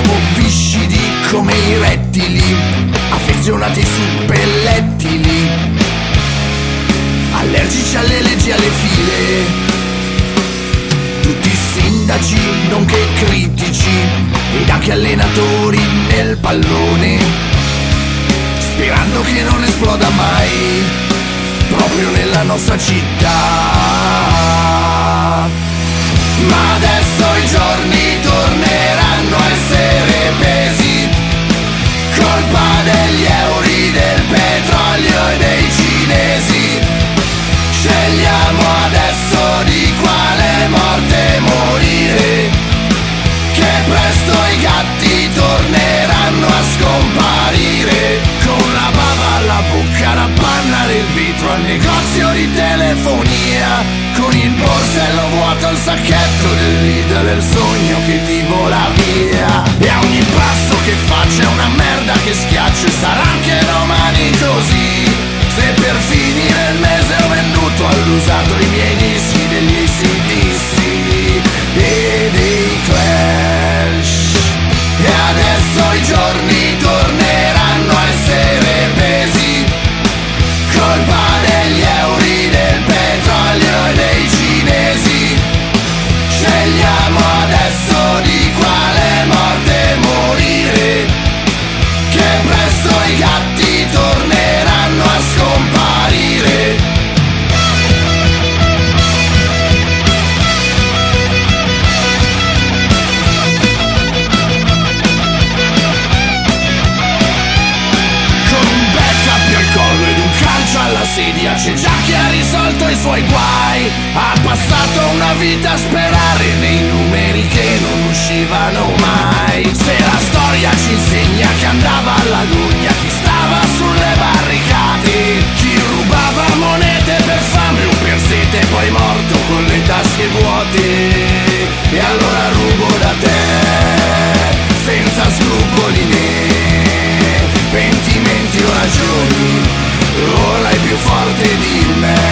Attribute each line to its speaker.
Speaker 1: siamo viscidi come i rettili, affezionati su pellettili, allergici alle leggi e alle file. Tutti sindaci nonché critici ed anche allenatori nel pallone, sperando che non esploda mai proprio nella nostra città. Ma adesso i giorni torneranno a essere pesi, colpa degli euro, del petrolio e dei cinesi. Scegliamo adesso di quale morte morire, che presto i gatti torneranno a scomparire. Con la bava alla bocca, la panna del vetro al negozio di telefonia, con il borsello vuoto il sacchetto del leader del sogno che ti vola via. E a ogni passo che faccio è una merda che schiaccio, e sarà anche domani così, se per finire il mese ho venduto all'usato i miei dischi degli AC/DC e dei Clash. E adesso i giorni torneranno a essere pesi, colpa degli euro, del petrolio e dei cinesi. Scegliamo adesso di quale morte morire, che presto i gatti torneranno a scomparire. Alla sedia c'è già chi ha risolto i suoi guai, ha passato una vita a sperare nei numeri che non uscivano mai. Se la storia ci insegna che andava alla gogna chi stava sulle barricate, chi rubava monete per fame o per sete, poi morto con le tasche vuote. E allora rubo da te senza scrupoli né pentimenti o ragioni, ora è più forte di me.